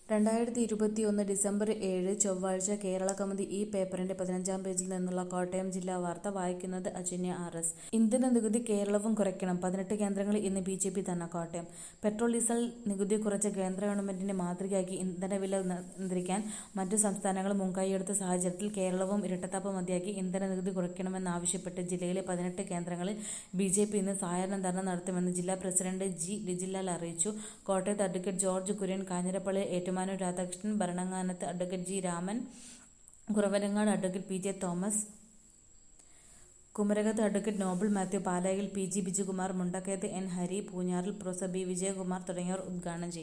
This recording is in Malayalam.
2021 ഡിസംബർ 7 ചൊവ്വാഴ്ച കേരളകൗമുദി ഈ പേപ്പറിന്റെ 15-ാം പേജിൽ നിന്നുള്ള കോട്ടയം ജില്ലാ വാർത്ത വായിക്കുന്നത് അജന്യ ആർ.എസ്. ഇന്ധന നികുതി കേരളവും കുറയ്ക്കണം. 18 കേന്ദ്രങ്ങളിൽ ഇന്ന് ബി.ജെ.പി ധർണ്ണ. കോട്ടയം പെട്രോൾ ഡീസൽ നികുതി കുറച്ച കേന്ദ്ര ഗവൺമെന്റിനെ മാതൃകയാക്കി ഇന്ധനവില നിയന്ത്രിക്കാൻ മറ്റു സംസ്ഥാനങ്ങൾ മുൻകൈയെടുത്ത സാഹചര്യത്തിൽ കേരളവും ഇരട്ടത്താപ്പ് മതിയാക്കി ഇന്ധന നികുതി കുറയ്ക്കണമെന്നാവശ്യപ്പെട്ട് ജില്ലയിലെ 18 കേന്ദ്രങ്ങളിൽ ബി.ജെ.പി ഇന്ന് സായാഹ്ന ധർണ്ണ നടത്തുമെന്ന് ജില്ലാ പ്രസിഡന്റ് ജി. ലിജിലാൽ അറിയിച്ചു. കോട്ടയത്ത് അഡ്വ. ജോർജ് കുര്യൻ, കാഞ്ഞിരപ്പള്ളിയിൽ ഏറ്റുമാനൂർ രാധാകൃഷ്ണൻ, ഭരണങ്ങാനത്ത് അഡ്വ. ജി. രാമൻ, കുറവനങ്ങാട് അഡ്വ. പി. ജെ. തോമസ്, കുമരകത്ത് അഡ്വ. നോബിൾ മാത്യു, പാലായിൽ പി. ജി. ബിജുകുമാർ, മുണ്ടക്കയത്ത് എൻ. ഹരി, പൂഞ്ഞാറിൽ പ്രൊഫ. ബി. വിജയകുമാർ തുടങ്ങിയവർ ഉദ്ഘാടനം ചെയ്യും.